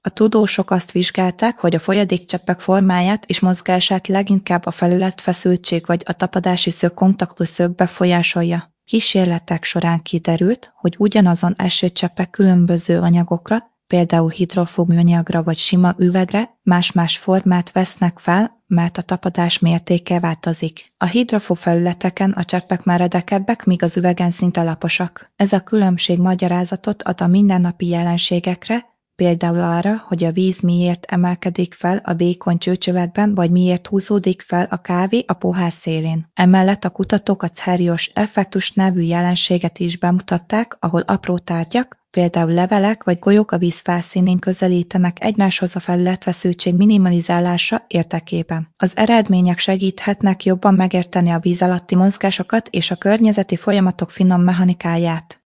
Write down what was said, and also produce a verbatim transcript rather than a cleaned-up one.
A tudósok azt vizsgálták, hogy a folyadékcseppek formáját és mozgását leginkább a felületfeszültség vagy a tapadási szög kontaktusszög befolyásolja. Kísérletek során kiderült, hogy ugyanazon esőcseppek különböző anyagokra, például hidrofób műanyagra vagy sima üvegre más-más formát vesznek fel, mert a tapadás mértéke változik. A hidrofób felületeken a cseppek meredekebbek, míg az üvegen szinte laposak. Ez a különbség magyarázatot ad a mindennapi jelenségekre, például arra, hogy a víz miért emelkedik fel a vékony csőcsövetben, vagy miért húzódik fel a kávé a pohár szélén. Emellett a kutatók a Cerios effektus nevű jelenséget is bemutatták, ahol apró tárgyak, például levelek vagy golyók a víz felszínén közelítenek egymáshoz a felületfeszültség minimalizálása érdekében. Az eredmények segíthetnek jobban megérteni a víz alatti mozgásokat és a környezeti folyamatok finom mechanikáját.